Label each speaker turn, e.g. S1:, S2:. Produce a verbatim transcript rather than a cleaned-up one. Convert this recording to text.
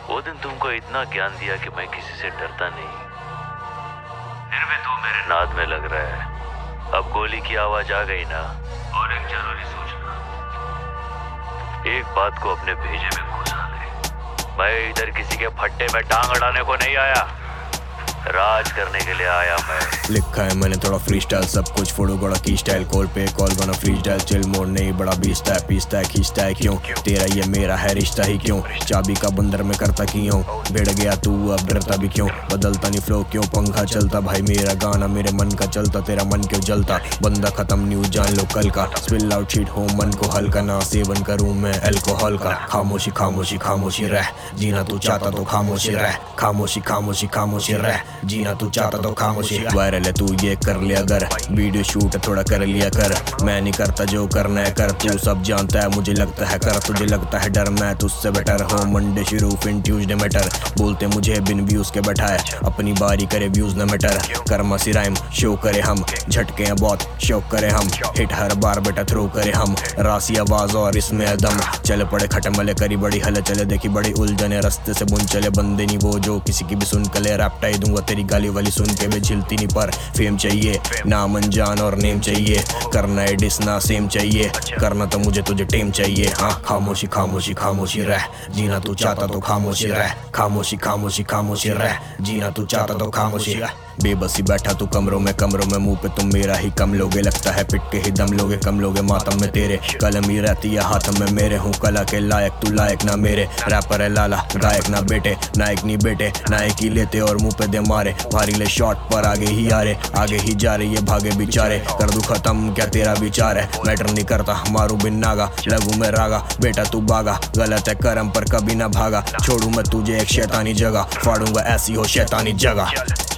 S1: वो दिन तुमको इतना ज्ञान दिया कि मैं किसी से डरता नहीं, फिर भी तू मेरे नाद में लग रहा है। अब गोली की आवाज आ गई ना, और एक जरूरी सूचना, एक बात को अपने भेजे में घुसा ले। मैं इधर किसी के फट्टे में टांग अड़ाने को नहीं आया, राज करने के लिए आया मैं।
S2: लिखा है मैंने थोड़ा फ्री स्टाइल, सब कुछ फोड़ो गड़ा की स्टाइल, कॉल पे कॉल बना फ्री स्टाइल, चिल मोड नहीं बड़ा बीसता है, पीसता है खींचता है क्यों, तेरा ये मेरा है रिश्ता ही क्यों, चाबी का बंदर में करता क्यों, भिड़ गया तू अब डरता भी क्यों, बदलता नहीं फ्लो क्यों, पंखा चलता भाई मेरा गाना मेरे मन का चलता, तेरा मन क्यों जलता, बंदा खत्म न्यूज जान लो कल का, स्पिल आउट शीट हो मन को हल्का, ना सेवन करूं मैं अल्कोहल का, खामोशी खामोशी खामोशी रह, जीना तू चाहता तो खामोशी रह, खामोशी खामोशी खामोशी रह, जीना तू चाहता तो खामोशी। वायरल है तू ये कर लिया कर, वीडियो शूट थोड़ा कर लिया कर, मैं नहीं करता जो करना है कर, तू सब जानता है मुझे लगता है कर, तुझे लगता है डर मैं तुझसे बेटर हूँ, मंडे शुरू फिर ट्यूसडे मैटर, बोलते मुझे बिन व्यूज के बैठाए, अपनी बारी करे व्यूज न मैटर, कर्मा सी राइम शो करे हम, झटके हैं बहुत शौक करे हम, हिट हर बार बेटा थ्रो करे हम, रासी आवाज और इसमें दम, चले पड़े खटमले करी बड़ी हल चले, देखी बड़ी उलझने रस्ते से बुन चले, बंदे नहीं वो जो किसी की भी सुन कले, रैप्टाई दूंगा तेरी गाली वाली सुन के भी झिलती नहीं, पर फेम चाहिए नाम अनजान और नेम चाहिए, करना है डिस ना सेम चाहिए, करना तो मुझे तुझे टेम चाहिए। हाँ खामोशी खामोशी खामोशी रह, जीना तू चाहता तो खामोशी रह, खामोशी खामोशी खामोशी रह, जीना तू चाहता तो खामोशी रह, बेबसी बैठा तू कमरों में कमरों में, मुंह पे तुम मेरा ही कम लोगे, लगता है पिट के ही दम लोगे, कम लोगे मातम में तेरे, कलम ही रहती है हाथ में मेरे, हूँ कला के लायक तू लायक ना मेरे, रैपर है लाला गायक ना बेटे, नायक नहीं बेटे नायक ही लेते और मुंह पे दे मारे, भारी ले शॉट पर आगे ही आ रहे, आगे ही जा रहे ये भागे बिचारे, कर दूं खत्म क्या तेरा विचार है, मैटर नहीं करता मारू बिन नागा, लगू मैं रागा बेटा तू बागा, गलत है करम पर कभी ना भागा, छोड़ू मैं तुझे एक शैतानी जगह, फाड़ूंगा ऐसी हो शैतानी जगह।